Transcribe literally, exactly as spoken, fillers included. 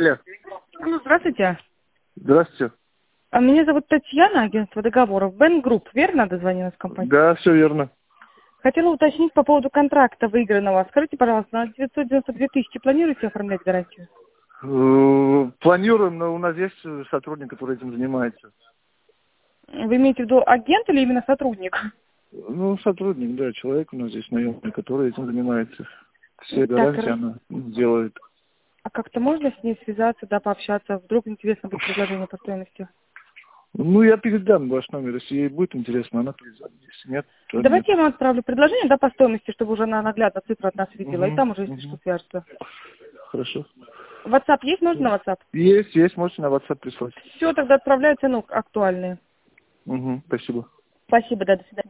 Алло. Ну, здравствуйте. Здравствуйте. А Меня зовут Татьяна, агентство договоров. Бен Групп, верно дозвонилась компания? Да, все верно. Хотела уточнить по поводу контракта выигранного. Скажите, пожалуйста, на девятьсот девяносто две тысячи планируете оформлять гарантию? Э, Планируем, но у нас есть сотрудник, который этим занимается. Вы имеете в виду агент или именно сотрудник? Ну, сотрудник, да, человек у нас здесь наемный, который этим занимается. Все Так, гарантии раз- она делает. а как-то можно с ней связаться, да, пообщаться? Вдруг интересно будет предложение по стоимости? Ну, я передам ваш номер, если ей будет интересно, она перезвонит. Если нет, то нет. Давайте я вам отправлю предложение, да, по стоимости, чтобы уже она наглядно цифры от нас видела, и Угу, там уже, если что, угу. свяжется. Хорошо. WhatsApp есть? Можно на WhatsApp? Есть, есть, можете на WhatsApp прислать. Все, тогда отправляю цену актуальные. Угу, спасибо. Спасибо, да, до свидания.